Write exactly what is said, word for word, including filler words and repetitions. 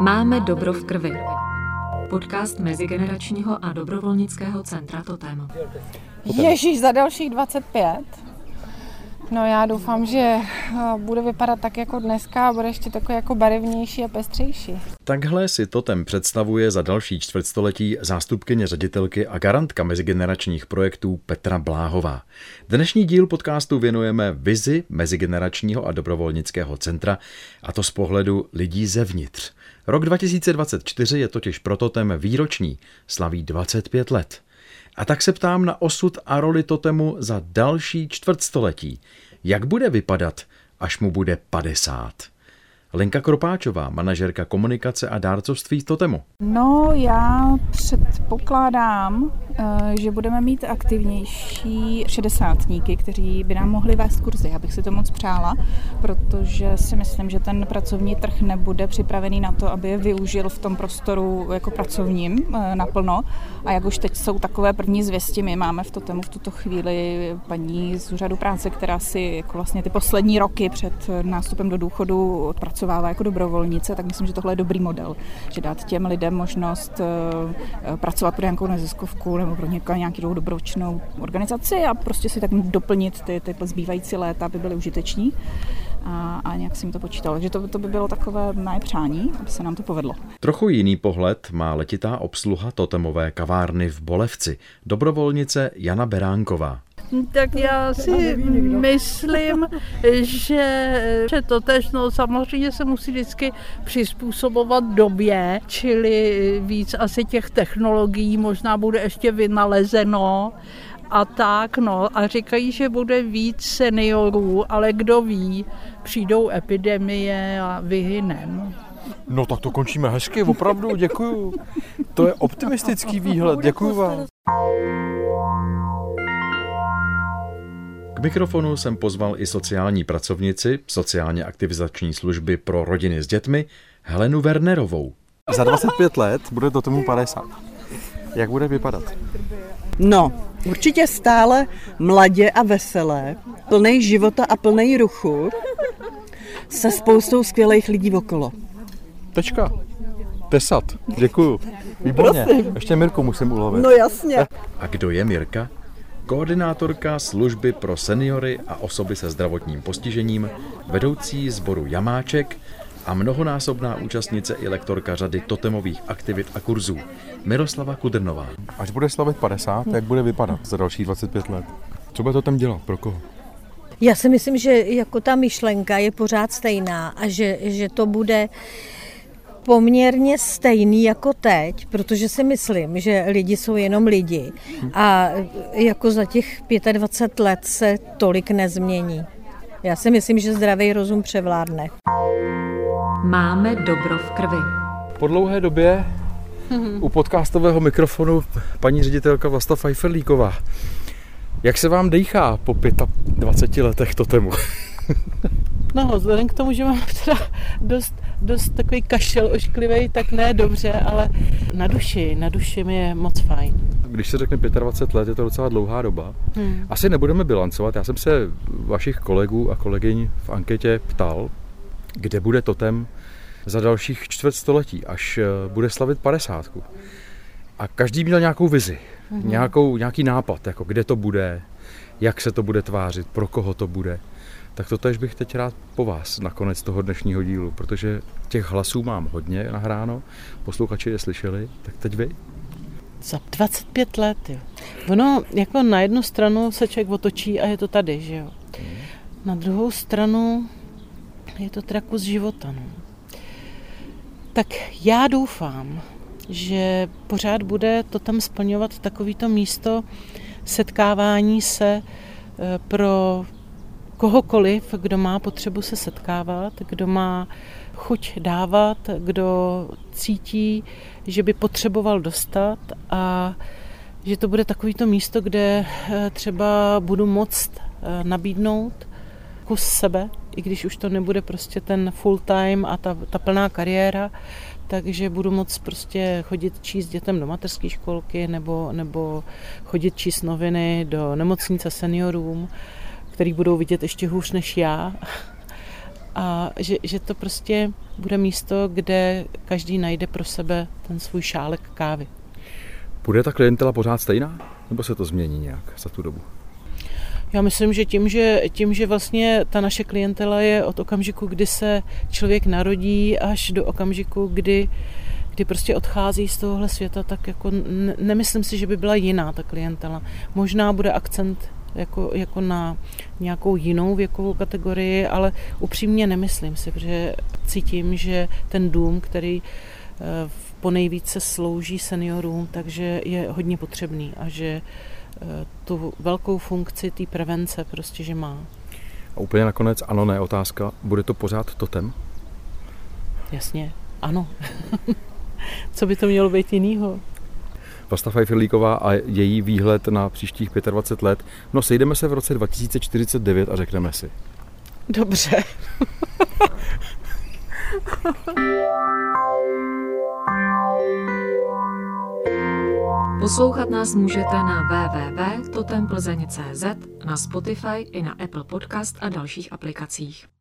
Máme dobro v krvi. Podcast mezigeneračního a dobrovolnického centra Totem. Ježíš, za dalších dvacet pět. No já doufám, že bude vypadat tak jako dneska a bude ještě takový jako barevnější a pestřejší. Takhle si Totem představuje za další čtvrtstoletí zástupkyně ředitelky a garantka mezigeneračních projektů Petra Bláhová. Dnešní díl podcastu věnujeme vizi mezigeneračního a dobrovolnického centra, a to z pohledu lidí zevnitř. Rok dva tisíce dvacet čtyři je totiž pro Totem výroční, slaví dvacet pět let. A tak se ptám na osud a roli Totemu za další čtvrtstoletí. Jak bude vypadat, až mu bude padesát? Lenka Kropáčová, manažerka komunikace a dárcovství Totemu. No, já předpokládám, že budeme mít aktivnější šedesátníky, kteří by nám mohli vést kurzy. Já bych si to moc přála, protože si myslím, že ten pracovní trh nebude připravený na to, aby je využil v tom prostoru jako pracovním naplno. A jak už teď jsou takové první zvěsti, my máme v Totemu v tuto chvíli paní z úřadu práce, která si jako vlastně ty poslední roky před nástupem do důchodu odpracovala jako dobrovolnice, tak myslím, že tohle je dobrý model, že dát těm lidem možnost uh, pracovat pro nějakou neziskovku nebo pro nějakou, nějakou dobročinnou organizaci a prostě si tak doplnit ty, ty zbývající léta, aby byly užiteční a, a nějak si mi to počítalo. Takže to, to by bylo takové moje přání, aby se nám to povedlo. Trochu jiný pohled má letitá obsluha Totemové kavárny v Bolevci, dobrovolnice Jana Beránková. Tak já si myslím, že, že totéžno samozřejmě se musí vždycky přizpůsobovat době, čili víc asi těch technologií možná bude ještě vynalezeno a tak, no. A říkají, že bude víc seniorů, ale kdo ví, přijdou epidemie a vyhynem. No tak to končíme hezky, opravdu, děkuju. To je optimistický výhled, děkuju vám. K mikrofonu jsem pozval i sociální pracovnici sociálně aktivizační služby pro rodiny s dětmi Helenu Wernerovou. Za dvacet pět let bude to tomu padesát. Jak bude vypadat? No, určitě stále mladě a veselé, plnej života a plnej ruchu, se spoustou skvělých lidí okolo. Tečka. Tesat. Děkuju. Výborně. Prosím. Ještě Mirku musím ulovit. No jasně. A kdo je Mirka? Koordinátorka služby pro seniory a osoby se zdravotním postižením, vedoucí sboru Jamáček a mnohonásobná účastnice i lektorka řady totemových aktivit a kurzů Miroslava Kudrnová. Až bude slavit padesát, jak bude vypadat za dalších dvacet pět let? Co bude Totem dělat? Pro koho? Já si myslím, že jako ta myšlenka je pořád stejná a že, že to bude poměrně stejný jako teď, protože si myslím, že lidi jsou jenom lidi a jako za těch dvacet pět let se tolik nezmění. Já si myslím, že zdravý rozum převládne. Máme dobro v krvi. Po dlouhé době u podcastového mikrofonu paní ředitelka Vlasta Pfeifferlíková. Jak se vám dýchá po dvaceti pěti letech Totemu? No, vzhledem k tomu, že mám teda dost, dost takový kašel ošklivý, tak ne dobře, ale na duši, na duši mi je moc fajn. Když se řekne dvacet pět let, je to docela dlouhá doba. Hmm. Asi nebudeme bilancovat. Já jsem se vašich kolegů a kolegyň v anketě ptal, kde bude Totem za dalších čtvrtstoletí, až bude slavit padesátku. A každý měl nějakou vizi, hmm. nějakou, nějaký nápad, jako kde to bude, jak se to bude tvářit, pro koho to bude. Tak to tež bych teď rád po vás na konec toho dnešního dílu, protože těch hlasů mám hodně nahráno, posluchači je slyšeli, tak teď vy. Za dvacet pět let, jo. Ono jako na jednu stranu se člověk otočí a je to tady, že jo. Hmm. Na druhou stranu je to teda kus života, no. Tak já doufám, že pořád bude to tam splňovat takovýto místo setkávání se pro kohokoliv, kdo má potřebu se setkávat, kdo má chuť dávat, kdo cítí, že by potřeboval dostat a že to bude takovýto místo, kde třeba budu moct nabídnout kus sebe, i když už to nebude prostě ten full time a ta, ta plná kariéra, takže budu moct prostě chodit číst dětem do mateřské školky nebo, nebo chodit číst noviny do nemocnice seniorům, který budou vidět ještě hůř než já. a že, že to prostě bude místo, kde každý najde pro sebe ten svůj šálek kávy. Bude ta klientela pořád stejná? Nebo se to změní nějak za tu dobu? Já myslím, že tím, že tím, že vlastně ta naše klientela je od okamžiku, kdy se člověk narodí, až do okamžiku, kdy, kdy prostě odchází z tohohle světa, tak jako ne, nemyslím si, že by byla jiná ta klientela. Možná bude akcent jako, jako na nějakou jinou věkovou kategorii, ale upřímně nemyslím si, protože cítím, že ten dům, který ponejvíce slouží seniorům, takže je hodně potřebný a že tu velkou funkci té prevence prostě, že má. A úplně nakonec, ano, ne, otázka, bude to pořád totem? Jasně, ano. Co by to mělo být jinýho? Vlasta Fajfrlíková a její výhled na příštích dvacet pět let. No, sejdeme se v roce dva tisíce čtyřicet devět a řekneme si. Dobře. Poslouchat nás můžete na w w w tečka totemplzeň tečka c z, na Spotify i na Apple Podcast a dalších aplikacích.